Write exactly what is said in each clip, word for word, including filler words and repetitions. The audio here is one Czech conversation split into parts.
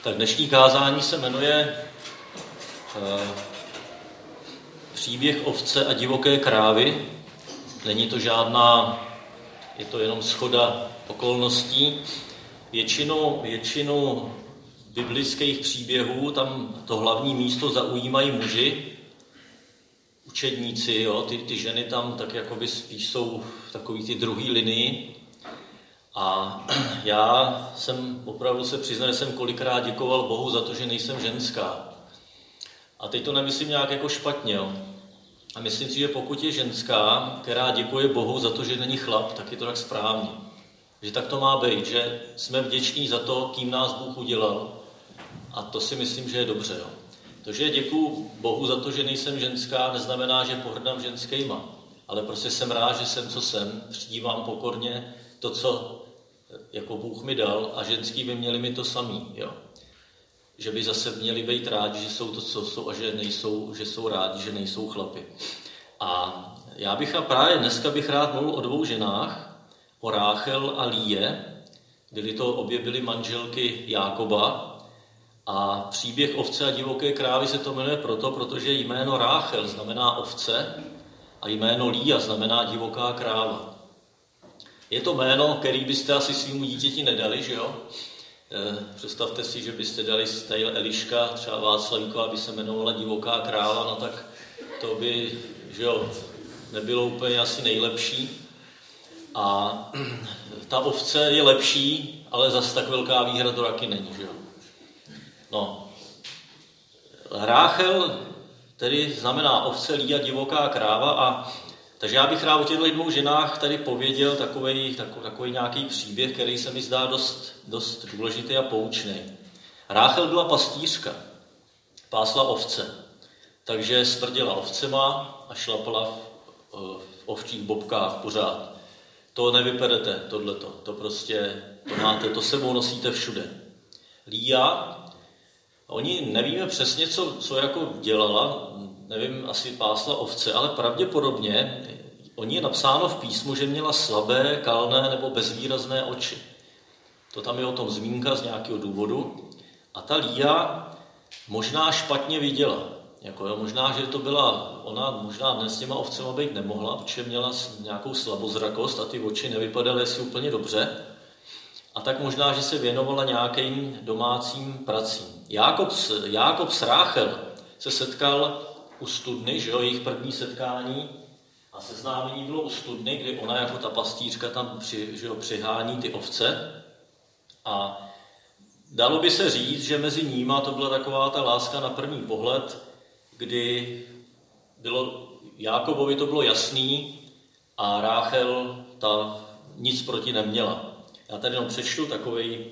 Tak dnešní kázání se jmenuje uh, Příběh ovce a divoké krávy. Není to žádná, je to jenom shoda okolností. Většinu, většinu biblických příběhů tam to hlavní místo zaujímají muži, učedníci, jo, ty, ty ženy tam tak jakoby spíš jsou v takový ty druhý linii. A já jsem opravdu se přiznal, že jsem kolikrát děkoval Bohu za to, že nejsem ženská. A teď to nemyslím nějak jako špatně, jo. A myslím si, že pokud je ženská, která děkuje Bohu za to, že není chlap, tak je to tak správně. Že tak to má být, že jsme vděční za to, kým nás Bůh udělal. A to si myslím, že je dobře, jo. To, že děkuju Bohu za to, že nejsem ženská, neznamená, že pohrdám ženskýma. Ale prostě jsem rád, že jsem, co jsem. Přijímám pokorně to, co jako Bůh mi dal, a ženský by měli mi to samý, jo. Že by zase měli být rádi, že jsou to, co jsou, a že nejsou, že jsou rádi, že nejsou chlapi. A já bych a právě dneska bych rád mluvil o dvou ženách, o Ráchel a Líje. Byly to, obě byly manželky Jákoba. A příběh ovce a divoké krávy se to jmenuje proto, protože jméno Ráchel znamená ovce a jméno Lía znamená divoká kráva. Je to jméno, který byste asi svýmu dítěti nedali, že jo? E, představte si, že byste dali style Eliška, třeba Václavíková by se jmenovala divoká kráva, no tak to by, že jo, nebylo úplně asi nejlepší. A ta ovce je lepší, ale zas tak velká výhra to taky není, že jo? No, Ráchel tedy znamená ovce, Lía, divoká kráva, a takže já bych rád o těchto dvou ženách tady pověděl takovej, takový, takový nějaký příběh, který se mi zdá dost, dost důležitý a poučný. Ráchel byla pastýřka, pásla ovce, takže smrděla ovcema a šlapala v, v ovčích bobkách pořád. To nevyperete, tohleto, to prostě, to máte, to sebou nosíte všude. Lía, oni nevíme přesně, co, co jako dělala, nevím, asi pásla ovce, ale pravděpodobně oni je napsáno v písmu, že měla slabé, kalné nebo bezvýrazné oči. To tam je o tom zmínka z nějakého důvodu. A ta Lía možná špatně viděla. Jako, jo, možná, že to byla, ona možná dnes s těma ovcema být nemohla, protože měla nějakou slabozrakost a ty oči nevypadaly si úplně dobře. A tak možná, že se věnovala nějakým domácím pracím. Jákob, Jákob s Ráchel se setkal u studny, že jo, jejich první setkání, a seznámení bylo u studny, kdy ona jako ta pastýřka tam při, že jo, přihání ty ovce. A dalo by se říct, že mezi níma to byla taková ta láska na první pohled, kdy bylo, Jákobovi to bylo jasný a Ráchel ta nic proti neměla. Já tady jenom přečtu takovej,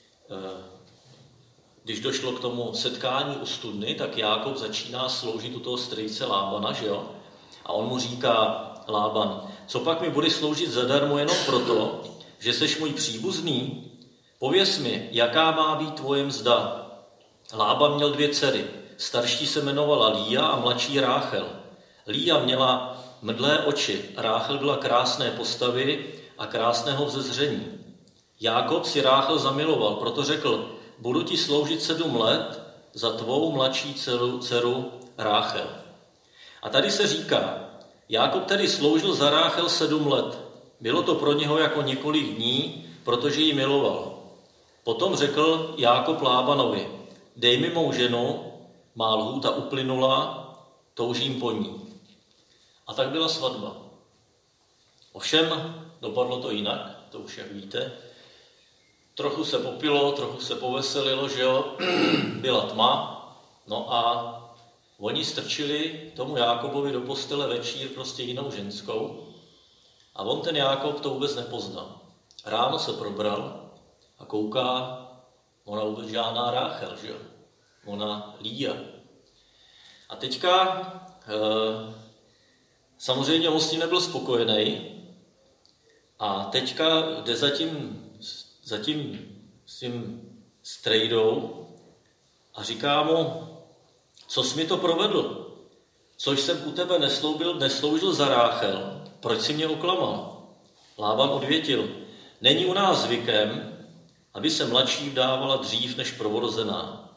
když došlo k tomu setkání u studny, tak Jákob začíná sloužit u toho strýce Lábana, že jo? A on mu říká, Lában, co pak mi budeš sloužit zadarmo jenom proto, že seš můj příbuzný? Pověz mi, jaká má být tvoje mzda? Lában měl dvě dcery. Starší se jmenovala Lía a mladší Ráchel. Lía měla mdlé oči, Ráchel byla krásné postavy a krásného vzezření. Jákob si Ráchel zamiloval, proto řekl, budu ti sloužit sedm let za tvou mladší dceru, dceru Ráchel. A tady se říká, Jákob tedy sloužil za Ráchel sedm let. Bylo to pro něho jako několik dní, protože ji miloval. Potom řekl Jákob Lábanovi, dej mi mou ženu, má lhůta uplynula, toužím po ní. A tak byla svatba. Ovšem dopadlo to jinak, to už jak víte. Trochu se popilo, trochu se poveselilo, že jo, byla tma, no a oni strčili tomu Jákobovi do postele večír prostě jinou ženskou a on ten Jákob to vůbec nepoznal. Ráno se probral a kouká, ona vůbec žádná Ráchel, že jo, ona Lía. A teďka e, samozřejmě on s tím nebyl spokojený a teďka jde za tím za tím s tím strejdou a říká mu, co jsi mi to provedl? Což jsem u tebe nesloužil, nesloužil za Ráchel, proč jsi mě oklamal? Lában odvětil, není u nás zvykem, aby se mladší vdávala dřív než prvorozená.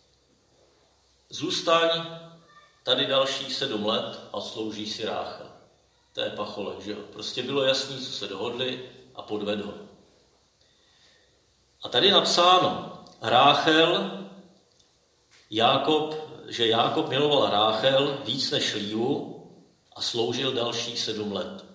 Zůstaň tady dalších sedm let a slouží si Ráchel. To je pacholek, že jo? Prostě bylo jasný, co se dohodli a podvedl ho. A tady je napsáno, Ráchel, Jákob, že Jákob miloval Ráchel víc než Líu a sloužil dalších sedm let.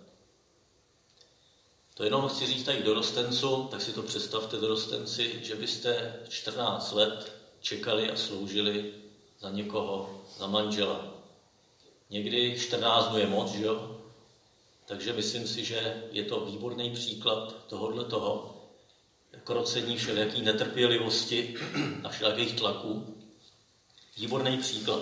To jenom chci říct tady dorostencům, tak si to představte dorostenci, že byste čtrnáct let čekali a sloužili za někoho, za manžela. Někdy čtrnáct dnů je moc, že jo? Takže myslím si, že je to výborný příklad tohohle toho krocení všelijaký netrpělivosti a všelijakých tlaků. Výborný příklad.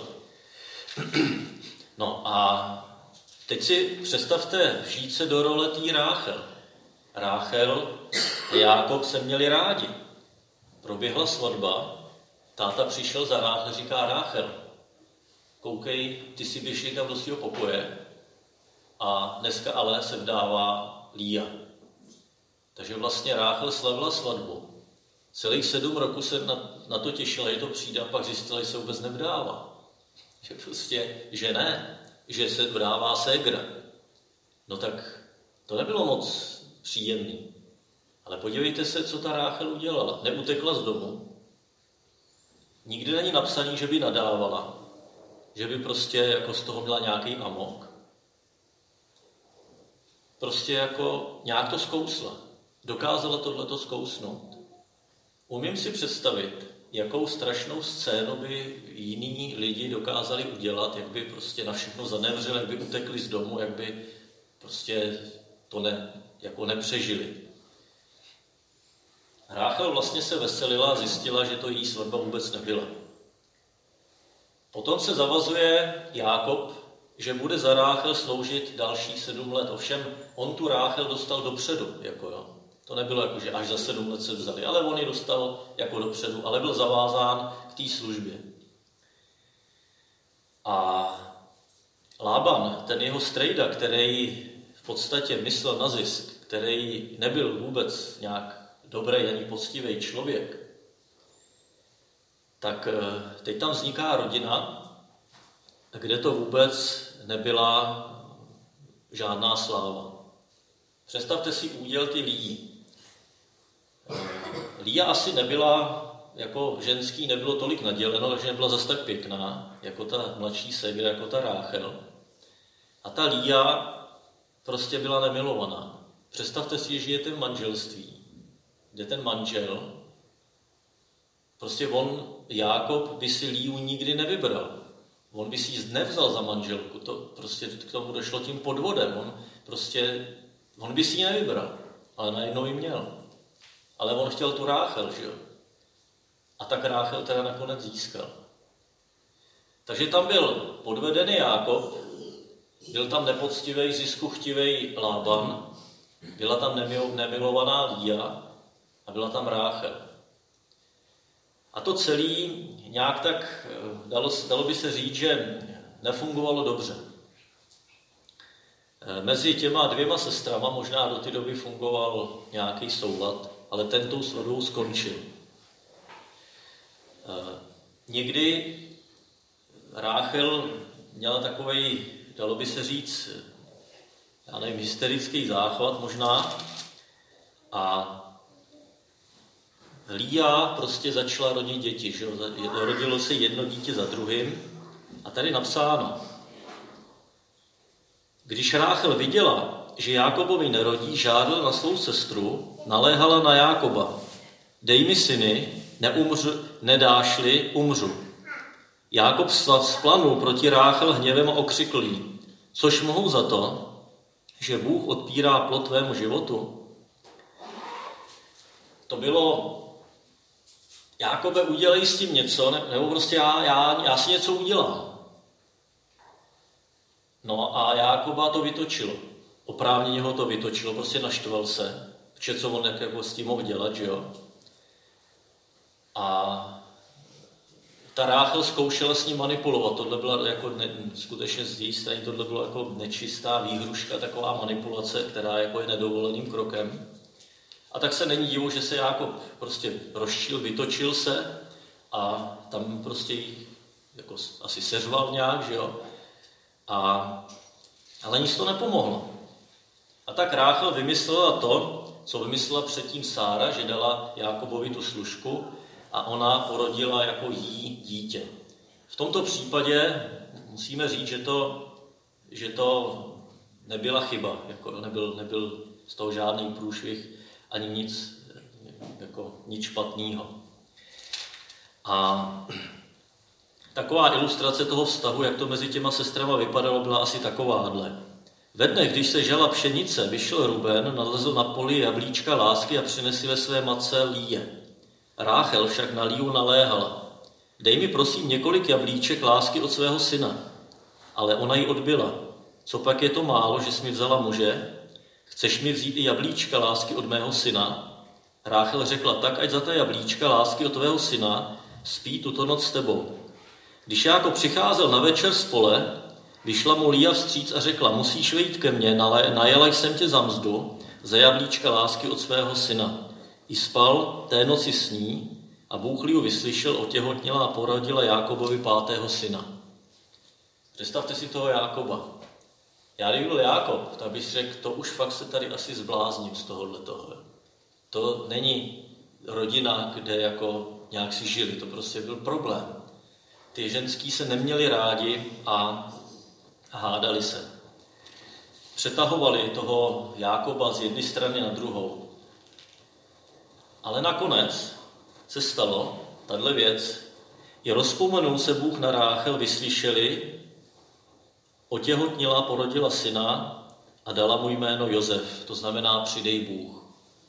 No a teď si představte vžít se do role tý Ráchel. Ráchel a Jákob se měli rádi. Proběhla svatba, táta přišel za Ráchel, říká Ráchel, koukej, ty si běž někam do svého pokoje a dneska ale se vdává Lía. Takže vlastně Ráchel slavila svatbu. Celých sedm roku se na, na to těšila, že to přijde a pak zjistila, že se vůbec nevdává. Že prostě, že ne, že se vdává ségra. No tak to nebylo moc příjemný. Ale podívejte se, co ta Ráchel udělala. Neutekla z domu. Nikdy není napsaný, že by nadávala. Že by prostě jako z toho měla nějaký amok. Prostě jako nějak to zkousla. Dokázala tohleto zkousnout. Umím si představit, jakou strašnou scénu by jiní lidi dokázali udělat, jak by prostě na všechno zanevřeli, jak by utekli z domu, jak by prostě to ne, jako nepřežili. Ráchel vlastně se veselila a zjistila, že to její svatba vůbec nebyla. Potom se zavazuje Jákob, že bude za Ráchel sloužit dalších sedm let. Ovšem, on tu Ráchel dostal dopředu, jako jo. To nebylo jako, že až za sedm let se vzali, ale on ji dostal jako dopředu, ale byl zavázán k té službě. A Lában, ten jeho strejda, který v podstatě myslel na zisk, který nebyl vůbec nějak dobrý ani poctivý člověk, tak teď tam vzniká rodina, kde to vůbec nebyla žádná sláva. Představte si úděl ty Lí. Lía asi nebyla, jako ženský nebylo tolik naděleno, takže nebyla zas tak pěkná, jako ta mladší ségra, jako ta Ráchel. A ta Lía prostě byla nemilovaná. Představte si, že žijete v manželství, kde ten manžel, prostě on, Jákob, by si Líu nikdy nevybral. On by si ji nevzal za manželku, to prostě k tomu došlo tím podvodem. On prostě, on by si ji nevybral, ale najednou ji měl. Ale on chtěl tu Ráchel, že jo? A tak Ráchel teda nakonec získal. Takže tam byl podvedený Jákob, byl tam nepoctivý, ziskuchtivý Lában, byla tam nemilovaná Lía a byla tam Ráchel. A to celé nějak tak, dalo, dalo by se říct, že nefungovalo dobře. Mezi těma dvěma sestrama možná do té doby fungoval nějaký soulad, ale ten tou svatbou skončil. Někdy Ráchel měla takovej, dalo by se říct, já nevím, hysterický záchvat možná a Lía prostě začala rodit děti, že jo? Rodilo se jedno dítě za druhým a tady napsáno, když Ráchel viděla, že Jákobovi nerodí, žádala na svou sestru, naléhala na Jákoba. Dej mi syny, neumřu, nedáš-li, umřu. Jákob splanul proti Ráchel hněvem a okřikl jí, což mohu za to, že Bůh odpírá plod tvému životu. To bylo, Jákobe, udělej s tím něco, nebo prostě já, já, já si něco udělám. No a Jákoba to vytočilo. Oprávněně ho to vytočilo, prostě naštval se. Vše, co on jako s tím mohl dělat, že jo. A ta Ráchel zkoušela s ním manipulovat. Tohle byla jako ne, skutečně z její strany, tohle bylo jako nečistá výhruška, taková manipulace, která jako je nedovoleným krokem. A A tak se není divu, že se Jákob prostě rozčil, vytočil se a tam prostě jako asi seřval nějak, že jo. A, ale nic to nepomohlo. A tak Ráchel vymyslela to, co vymyslela předtím Sára, že dala Jákobovi tu služku a ona porodila jako jí dítě. V tomto případě musíme říct, že to, že to nebyla chyba, jako nebyl, nebyl z toho žádný průšvih, ani nic, jako nic špatného. A taková ilustrace toho vztahu, jak to mezi těma sestrama vypadalo, byla asi takováhle. Ve dnech, když se žala pšenice, vyšel Ruben, nalezl na poli jablíčka lásky a přinesl ve své matce Líje. Ráchel však na Líju naléhala. Dej mi prosím několik jablíček lásky od svého syna. Ale ona jí odbyla. Co pak je to málo, že jsi mi vzala muže? Chceš mi vzít i jablíčka lásky od mého syna? Ráchel řekla, tak ať za ta jablíčka lásky od tvého syna spí tuto noc s tebou. Když Jákob přicházel na večer z pole, vyšla mu Lía vstříc a řekla, musíš vejít ke mně, najela jsem tě za mzdu, za jablíčka lásky od svého syna. I spal té noci s ní a Bůh Líju vyslyšel, otěhotněla a porodila Jákobovi pátého syna. Představte si toho Jákoba. Já kdyby byl Jákob, tak bych řekl, to už fakt se tady asi zblázním z tohohle toho. To není rodina, kde jako nějak si žili, to prostě byl problém. Ty ženský se neměli rádi a hádali se. Přetahovali toho Jákoba z jedné strany na druhou. Ale nakonec se stalo tahle věc. I rozpomenul se Bůh na Ráchel, vyslyšeli, otěhotnila, porodila syna a dala mu jméno Josef, to znamená přidej Bůh.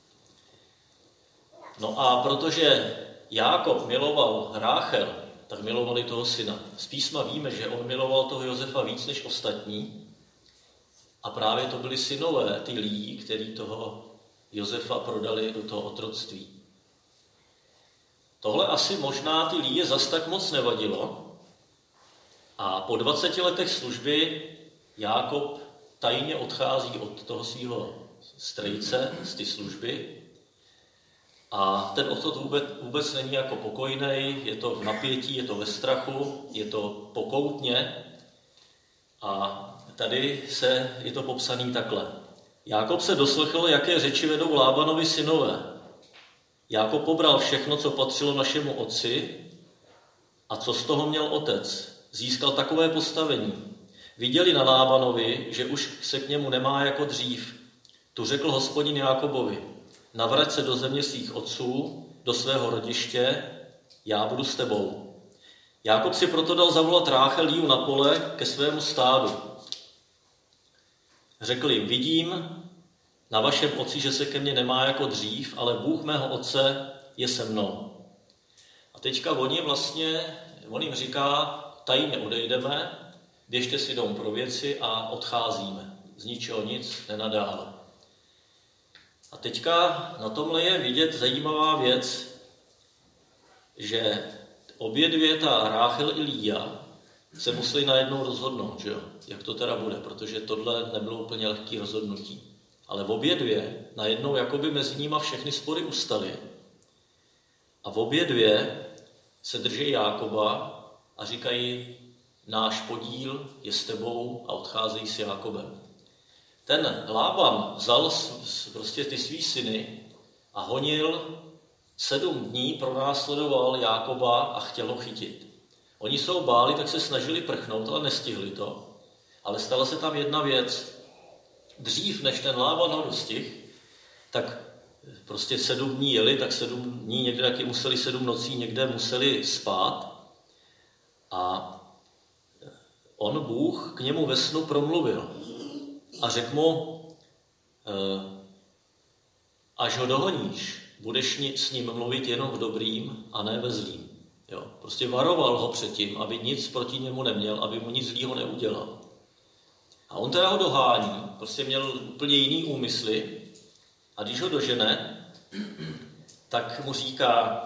No a protože Jákob miloval Ráchel, tak milovali toho syna. Z písma víme, že on miloval toho Josefa víc než ostatní a právě to byli synové, ty Líji, kteří toho Josefa prodali do toho otroctví. Tohle asi možná ty Líje zas tak moc nevadilo a po dvaceti letech služby Jákob tajně odchází od toho svého strejce z ty služby a ten odchod vůbec, vůbec není jako pokojnej, je to v napětí, je to ve strachu, je to pokoutně a tady se, je to popsaný takhle. Jákob se doslechl, jaké řeči vedou Lábanovi synové. Jákob pobral všechno, co patřilo našemu otci a co z toho měl otec. Získal takové postavení. Viděli na Lábanovi, že už se k němu nemá jako dřív. Tu řekl Hospodin Jákobovi, navrať se do země svých otců, do svého rodiště, já budu s tebou. Jákob si proto dal zavolat Ráchel Líju na pole ke svému stádu. Řekl jim, vidím na vašem otci, že se ke mně nemá jako dřív, ale Bůh mého otce je se mnou. A teďka oni vlastně, on jim říká, tajně odejdeme, běžte si domů pro věci a odcházíme. Z ničeho nic, nenadále. A teďka na tomhle je vidět zajímavá věc, že obě dvě, ta Ráchel i Lía, se museli najednou rozhodnout, že jo? Jak to teda bude, protože tohle nebylo úplně lehké rozhodnutí. Ale v obě dvě najednou jakoby mezi nima všechny spory ustaly. A v obě dvě se drží Jákoba a říkají, náš podíl je s tebou a odcházejí s Jákobem. Ten Lában vzal prostě ty svý syny a honil sedm dní, pronásledoval Jákoba a chtěl ho chytit. Oni se ho báli, tak se snažili prchnout, ale nestihli to. Ale stala se tam jedna věc. Dřív, než ten Lában ho dostihl, tak prostě sedm dní jeli, tak sedm dní někde taky museli, sedm nocí někde museli spát. A on, Bůh, k němu ve snu promluvil. A řekl mu, až ho dohoníš, budeš s ním mluvit jenom v dobrým a ne ve zlým. Jo? Prostě varoval ho předtím, aby nic proti němu neměl, aby mu nic zlýho neudělal. A on teda ho dohání, prostě měl úplně jiný úmysly a když ho dožene, tak mu říká,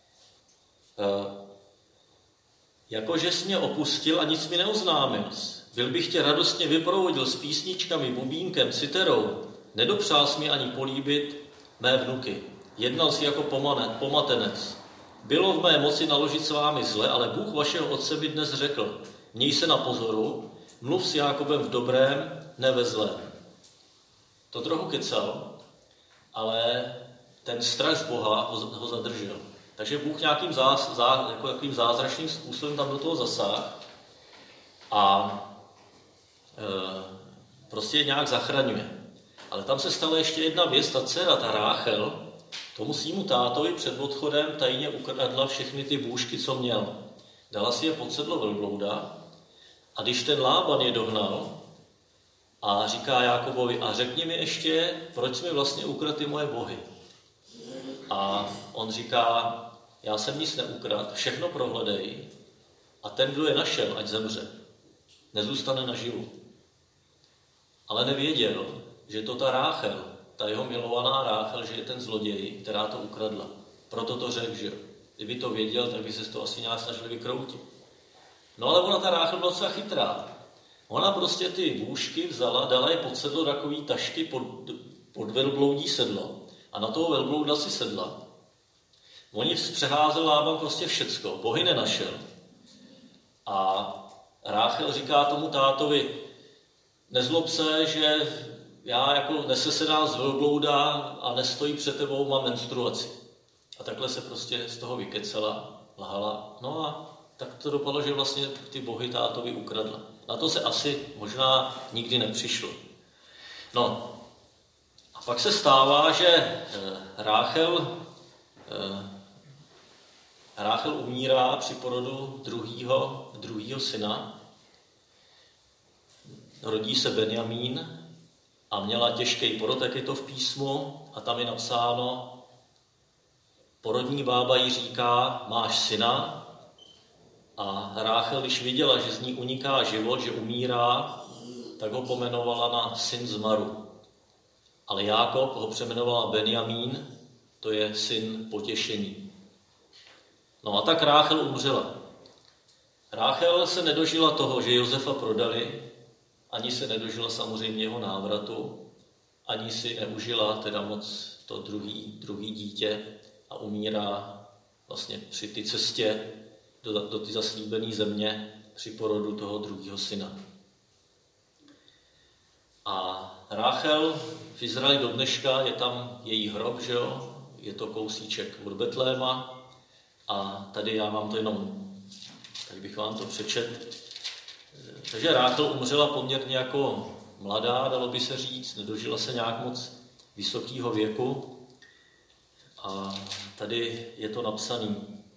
jakože jsi mě opustil a nic mi neoznámil. Byl bych tě radostně vyprovodil s písničkami, bubínkem, citerou, nedopřál jsi mi ani políbit mé vnuky. Jednal si jako pomatenec. Bylo v mé moci naložit s vámi zle, ale Bůh vašeho otce mi dnes řekl, měj se na pozoru, mluv s Jákobem v dobrém, ne ve zlém. To trochu kecal, ale ten strach z Boha ho, ho zadržel. Takže Bůh nějakým, zás, zá, jako jakým zázračným způsobem tam do toho zasáhl a e, prostě je nějak zachraňuje. Ale tam se stala ještě jedna věc, ta dcera, ta Ráchel, tomu svýmu tátovi před odchodem tajně ukradla všechny ty bůžky, co měl. Dala si je pod sedlo velblouda a když ten Lában je dohnal a říká Jákobovi, a řekni mi ještě, proč jsi mi vlastně ukradl ty moje bohy. A on říká, já jsem nic neukradl, všechno prohledej a ten, kdo je našel, ať zemře. Nezůstane naživu. Ale nevěděl, že to ta Ráchel, ta jeho milovaná Ráchel, že je ten zloděj, která to ukradla. Proto to řekl, že kdyby to věděl, tak by se to asi nějak snažil vykroutit. No ale ona, ta Ráchel, byla docela chytrá. Ona prostě ty bůžky vzala, dala je pod sedlo takový tašky pod, pod velbloudí sedlo a na toho velblouda si sedla. Oni přeházel Lában prostě všecko, bohy nenašel. A Ráchel říká tomu tátovi, nezlob se, že já jako nesesedám z velblouda a nestojí před tebou, mám menstruaci. A takhle se prostě z toho vykecela, lhala. No a tak to dopadlo, že vlastně ty bohy tátovi ukradla. Na to se asi možná nikdy nepřišlo. No a pak se stává, že Ráchel, Ráchel umírá při porodu druhýho, druhýho syna. Rodí se Benjamín a měla těžký porod, jak je to v písmu, a tam je napsáno, porodní bába jí říká, máš syna, a Ráchel, když viděla, že z ní uniká život, že umírá, tak ho pomenovala na syn zmaru. Ale Jákob ho přejmenovala Benjamín, to je syn potěšení. No a tak Ráchel umřela. Ráchel se nedožila toho, že Josefa prodali, ani se nedožila samozřejmě jeho návratu, ani si neužila teda moc to druhý, druhý dítě a umírá vlastně při té cestě do, do té zaslíbené země při porodu toho druhého syna. A Ráchel v Izraeli do dneška je tam její hrob, že jo? Je to kousíček od Betléma a tady já vám to jenom, tak bych vám to přečet. Takže Ráchel umřela poměrně jako mladá, dalo by se říct, nedožila se nějak moc vysokého věku. A tady je to napsané.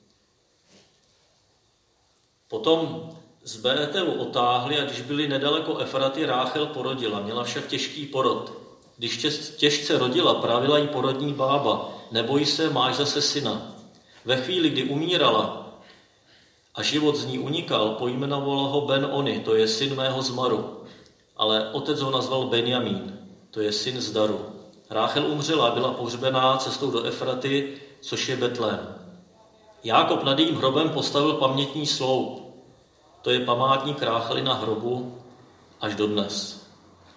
Potom z Bételu otáhli a když byli nedaleko Efraty, Ráchel porodila. Měla však těžký porod. Když těžce rodila, pravila jí porodní bába. Neboj se, máš zase syna. Ve chvíli, kdy umírala a život z ní unikal, pojmenovala ho Ben-Oni, to je syn mého zmaru. Ale otec ho nazval Benjamín, to je syn zdaru. Ráchel umřela, byla pohřbená cestou do Efraty, což je Betlém. Jákob nad jejím hrobem postavil pamětní sloup. To je památník Rácheli na hrobu až dodnes.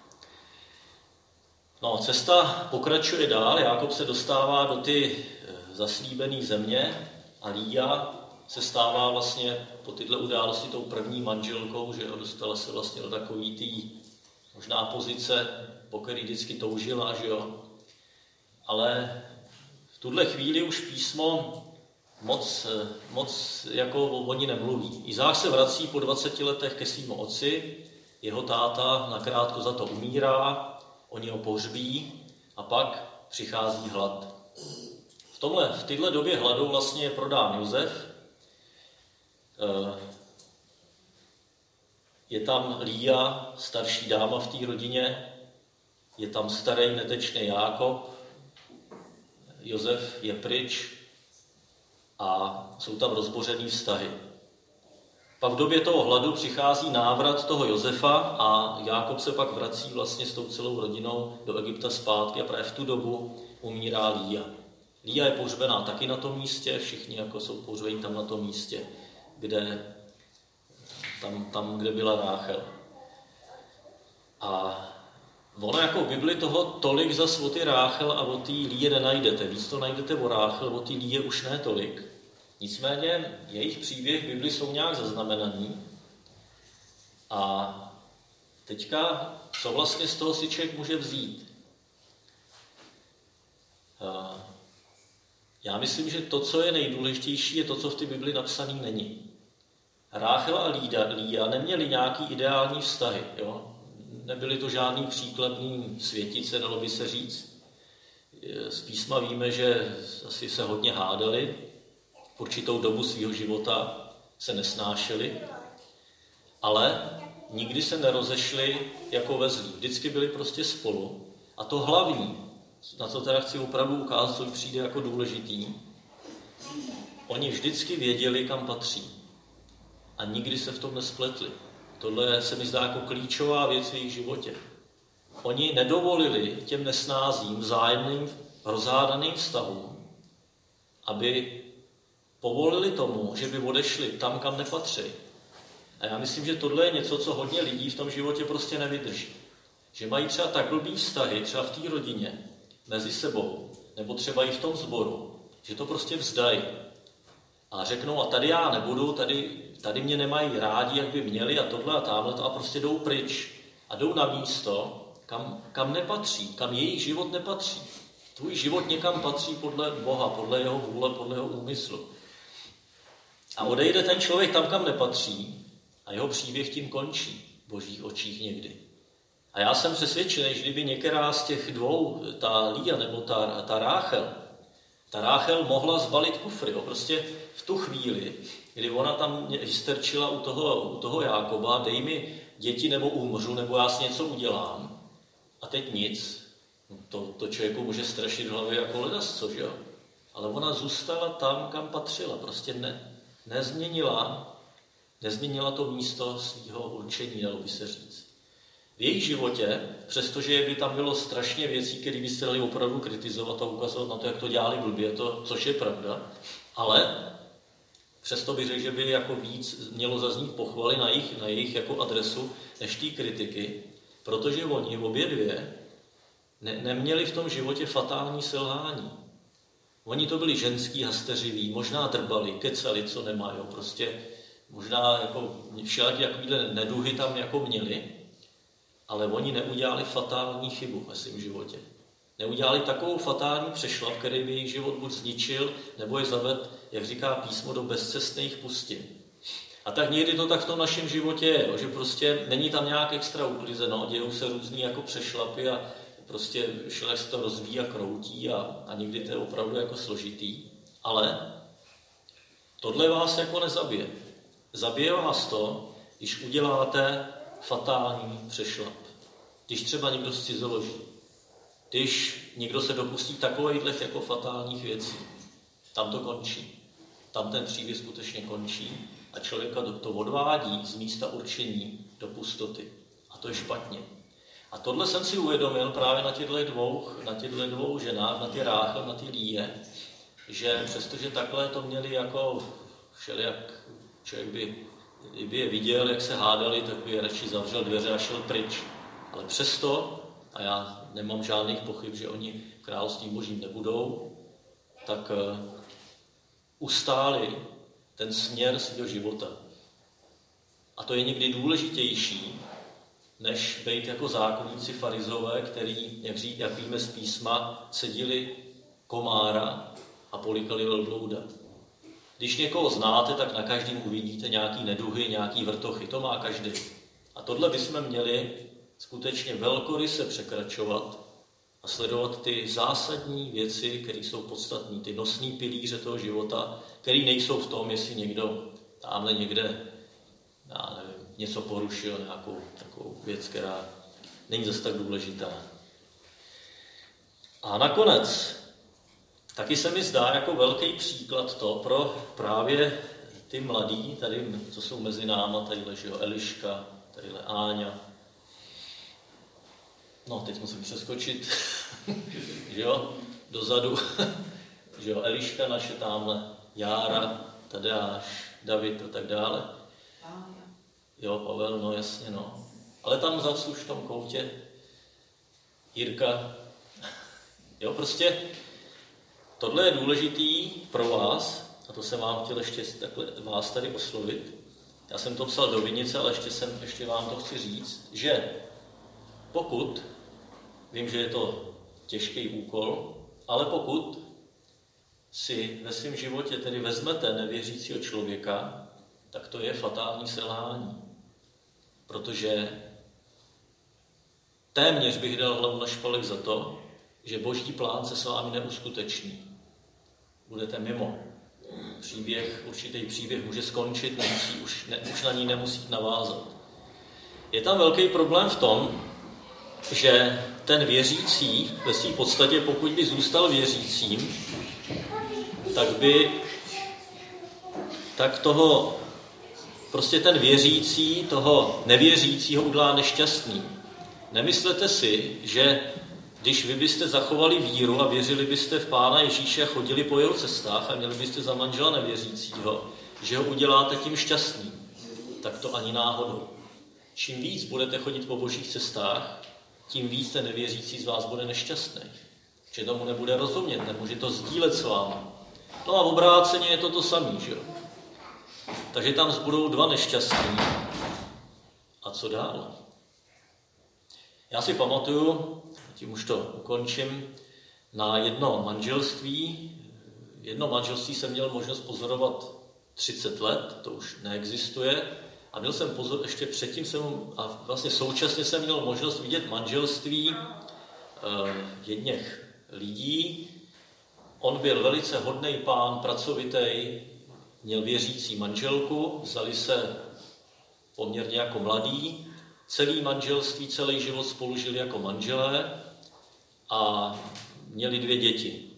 No, cesta pokračuje dál, Jákob se dostává do ty zaslíbené země a Lía se stává vlastně po tyhle události tou první manželkou, že dostala se vlastně do takový tý možná pozice, po který vždycky toužila, že jo. Ale v tuhle chvíli už písmo moc, moc jako o ní nemluví. Izák se vrací po dvaceti letech ke svému otci, jeho táta nakrátko za to umírá, oni ho pohřbí a pak přichází hlad. V, tomhle, v této době hladu vlastně je prodán Josef. Je tam Lía, starší dáma v té rodině, je tam starý netečný Jákob, Josef je pryč a jsou tam rozbořený vztahy. Pak v době toho hladu přichází návrat toho Josefa a Jákob se pak vrací vlastně s tou celou rodinou do Egypta zpátky a právě v tu dobu umírá Lía. Lía je pohřbená taky na tom místě, všichni jako jsou pohřbení tam na tom místě, kde, tam, tam, kde byla Ráchel. A ono jako v Bibli toho tolik zas o ty Ráchel a o ty Líje nenajdete. Víc to najdete o Ráchel, o ty Líje už ne tolik. Nicméně jejich příběh v Bibli jsou nějak zaznamenaný. A teďka, co vlastně z toho si člověk může vzít? Já myslím, že to, co je nejdůležitější, je to, co v té Bibli napsané není. Ráchel a Lída, Lía neměli nějaký ideální vztahy. Jo? Nebyly to žádný příkladný světice, dalo by se říct. Z písma víme, že asi se hodně hádali. V určitou dobu svého života se nesnášeli. Ale nikdy se nerozešli jako ve zlí. Vždycky byli prostě spolu. A to hlavní, na co teda chci opravdu ukázat, co přijde jako důležitý, oni vždycky věděli, kam patří. A nikdy se v tom nespletli. Tohle se mi zdá jako klíčová věc v jejich životě. Oni nedovolili těm nesnázím, vzájemným, rozhádaným vztahům, aby povolili tomu, že by odešli tam, kam nepatří. A já myslím, že tohle je něco, co hodně lidí v tom životě prostě nevydrží. Že mají třeba tak blbý vztahy, třeba v té rodině, mezi sebou, nebo třeba i v tom sboru, že to prostě vzdají. A řeknou, a tady já nebudu, tady, tady mě nemají rádi, jak by měli, a tohle a tamhle, a prostě jdou pryč. A jdou na místo, kam, kam nepatří, kam jejich život nepatří. Tvůj život někam patří podle Boha, podle jeho vůle, podle jeho úmyslu. A odejde ten člověk tam, kam nepatří, a jeho příběh tím končí v Božích očích někdy. A já jsem přesvědčený, že kdyby některá z těch dvou, ta Lía nebo ta, ta Ráchel, ta Ráchel mohla zbalit kufry. Jo. Prostě v tu chvíli, kdy ona tam strčila u toho, u toho Jákoba, dej mi děti nebo umřu, nebo já si něco udělám. A teď nic. To, to člověku může strašit v hlavě jako ledasco, že jo? Ale ona zůstala tam, kam patřila. Prostě ne, nezměnila, nezměnila to místo svého určení, dalo by se říct. V jejich životě, přestože by tam bylo strašně věcí, které byste dali opravdu kritizovat a ukazovat na to, jak to dělali blbě, to, což je pravda, ale přesto bych řekl, že by jako víc mělo zaznít pochvaly na jejich, na jejich jako adresu, než té kritiky, protože oni obě dvě ne, neměli v tom životě fatální selhání. Oni to byli ženský, hasteřiví, možná drbali, kecali, co nemají, prostě možná jako všelijaké takovýhle neduhy tam jako měli, ale oni neudělali fatální chybu ve svém životě. Neudělali takovou fatální přešlap, který by jejich život buď zničil, nebo je zaved, jak říká písmo, do bezcestných pustin. A tak někdy to tak v tom našem životě je, že prostě není tam nějak extra uklizeno, dějou se různý jako přešlapy a prostě všelek se to rozvíjí a kroutí a, a někdy to je opravdu jako složitý. Ale tohle vás jako nezabije. Zabije vás to, když uděláte fatální přešlap. Když třeba někdo zcizoloží. Když někdo se dopustí takových jako fatálních věcí. Tam to končí. Tam ten příběh skutečně končí a člověka to odvádí z místa určení do pustoty. A to je špatně. A tohle jsem si uvědomil právě na těchto dvou, na těchto dvou ženách, na ty Ráchel, na ty Líje, že přestože takhle to měli jako všelijak člověk by, kdyby je viděl, jak se hádali, tak by je radši zavřel dveře a šel pryč. Ale přesto, a já nemám žádných pochyb, že oni království božím nebudou, tak uh, ustáli ten směr svého života. A to je někdy důležitější, než být jako zákonníci farizové, který, jak, ří, jak víme z písma, cedili komára a polikali velblouda. Když někoho znáte, tak na každém uvidíte nějaký neduhy, nějaký vrtochy. To má každý. A tohle bychom měli skutečně velkoryse překračovat a sledovat ty zásadní věci, které jsou podstatné, ty nosní pilíře toho života, které nejsou v tom, jestli někdo tamhle někde, já nevím, něco porušil, nějakou takovou věc, která není zase tak důležitá. A nakonec taky se mi zdá jako velký příklad to pro právě ty mladí, tady, co jsou mezi náma, tadyhle, že jo, Eliška, tadyhle Áňa. No, teď musím přeskočit, že jo, dozadu, že jo, Eliška naše tamhle, Jára, Tadeáš, David a tak dále. Jo, Pavel, no jasně, no. Ale tam zas už v tom koutě Jirka. Jo, prostě tohle je důležitý pro vás, a to jsem vám chtěl ještě takhle vás tady oslovit. Já jsem to psal do vinice, ale ještě, jsem, ještě vám to chci říct, že pokud, vím, že je to těžký úkol, ale pokud si ve svém životě tedy vezmete nevěřícího člověka, tak to je fatální selhání. Protože téměř bych dal hlavu na špalek za to, že boží plán se s vámi neuskuteční. Budete mimo. Příběh, určitý příběh může skončit, nemusí, už, ne, už na ní nemusí navázat. Je tam velký problém v tom, že ten věřící, ve své podstatě, pokud by zůstal věřícím, tak by tak toho, prostě ten věřící, toho nevěřícího udělá nešťastný. Nemyslete si, že když vy byste zachovali víru a věřili byste v Pána Ježíše a chodili po jeho cestách a měli byste za manžela nevěřícího, že ho uděláte tím šťastným. Tak to ani náhodou. Čím víc budete chodit po božích cestách, tím víc ten nevěřící z vás bude nešťastný. Že tomu nebude rozumět, nemůže to sdílet s vámi. No a v obráceně je to to samé, že jo? Takže tam zbudou dva nešťastní. A co dál? Já si pamatuju, tím už to ukončím, na jedno manželství. Jedno manželství jsem měl možnost pozorovat třicet let, to už neexistuje. A měl jsem pozor, ještě předtím jsem, a vlastně současně jsem měl možnost vidět manželství eh, jedněch lidí. On byl velice hodný pán, pracovitý, měl věřící manželku, vzali se poměrně jako mladí, celý manželství, celý život spolu žili jako manželé a měli dvě děti.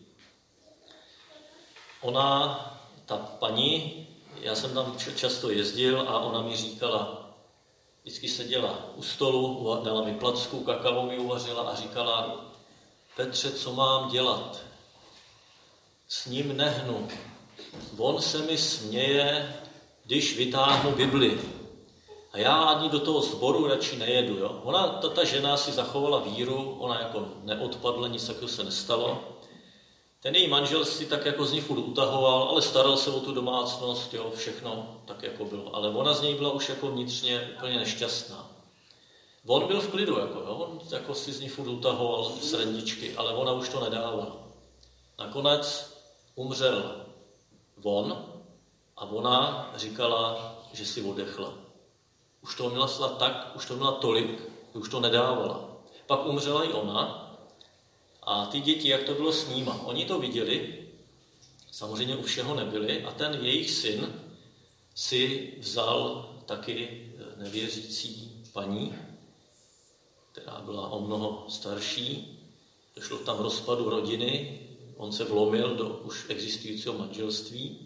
Ona, ta paní, já jsem tam často jezdil a ona mi říkala, vždycky seděla u stolu, dala mi placku, kakao mi uvařila a říkala, Petře, co mám dělat? S ním nehnu. On se mi směje, když vytáhnu Bibli. A já ani do toho sboru radši nejedu. Jo? Ona, ta, ta žena si zachovala víru, ona jako neodpadla, nic takového se nestalo. Ten její manžel si tak jako z ní furt utahoval, ale staral se o tu domácnost, jo, všechno tak jako bylo. Ale ona z něj byla už jako vnitřně úplně nešťastná. On byl v klidu, jako, jo? On jako si z ní furt utahoval srandičky, ale ona už to nedávala. Nakonec umřel on a ona říkala, že si odechla. Už to měla snad tak, už to měla tolik, už to nedávala. Pak umřela i ona a ty děti, jak to bylo s níma. Oni to viděli, samozřejmě u všeho nebyli a ten jejich syn si vzal taky nevěřící paní, která byla o mnoho starší. Došlo tam rozpadu rodiny, on se vlomil do už existujícího manželství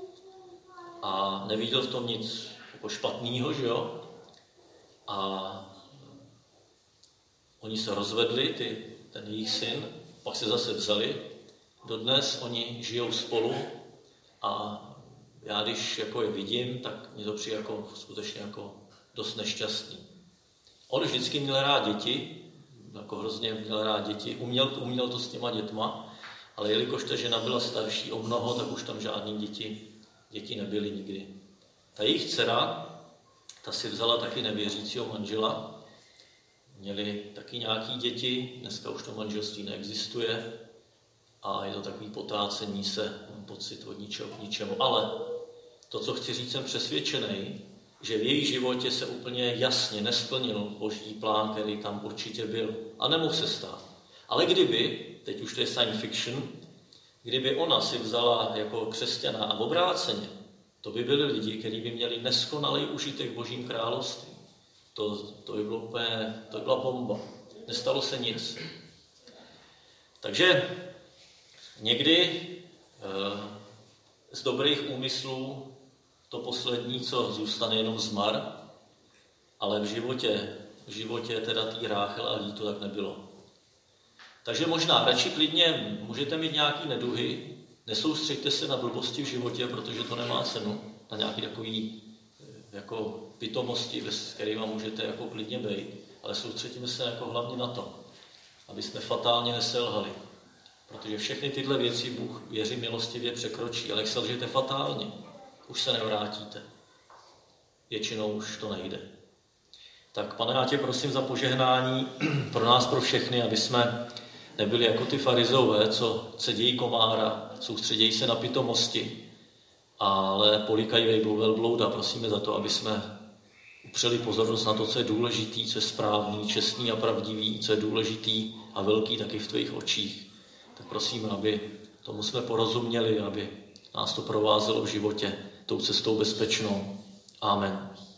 a neviděl v tom nic jako špatného, že jo? A oni se rozvedli, ty, ten jejich syn, pak se zase vzali. Dodnes oni žijou spolu a já když jako je vidím, tak mě to přijde jako skutečně jako dost nešťastný. On vždycky měl rád děti, jako hrozně měl rád děti, uměl, uměl to s těma dětma, ale jelikož ta žena byla starší o mnoho, tak už tam žádný děti, děti nebyly nikdy. Ta jejich dcera, ta si vzala taky nevěřícího manžela, měli taky nějaký děti, dneska už to manželství neexistuje a je to takový potácení se, mám pocit od ničeho k ničemu. Ale to, co chci říct, jsem přesvědčený, že v jejich životě se úplně jasně nesplnil boží plán, který tam určitě byl a nemohl se stát. Ale kdyby, teď už to je science fiction, kdyby ona si vzala jako křesťana a obráceně, to by byli lidi, kteří by měli neskonalý užitek v Božím království. To, to, by bylo úplně, to by byla bomba. Nestalo se nic. Takže někdy e, z dobrých úmyslů to poslední, co zůstane, jenom zmar, ale v životě, v životě teda tý Ráchel a Lí to tak nebylo. Takže možná radši klidně můžete mít nějaký neduhy, nesoustřeďte se na blbosti v životě, protože to nemá cenu, na nějaký takový jako pitomosti, s kterými můžete jako klidně být, ale soustředíme se jako hlavně na to, aby jsme fatálně neselhali. Protože všechny tyhle věci Bůh, věřím, milostivě překročí. Ale jak selžete fatálně, už se nevrátíte. Většinou už to nejde. Tak, Pane, já tě prosím za požehnání pro nás, pro všechny, aby jsme nebyli jako ty farizové, co cedí komára, soustředějí se na pitomosti, ale polikají vejbou velblouda. Prosíme za to, aby jsme upřeli pozornost na to, co je důležitý, co je správný, čestný a pravdivý, co je důležitý a velký taky v tvých očích. Tak prosím, aby tomu jsme porozuměli, aby nás to provázelo v životě tou cestou bezpečnou. Amen.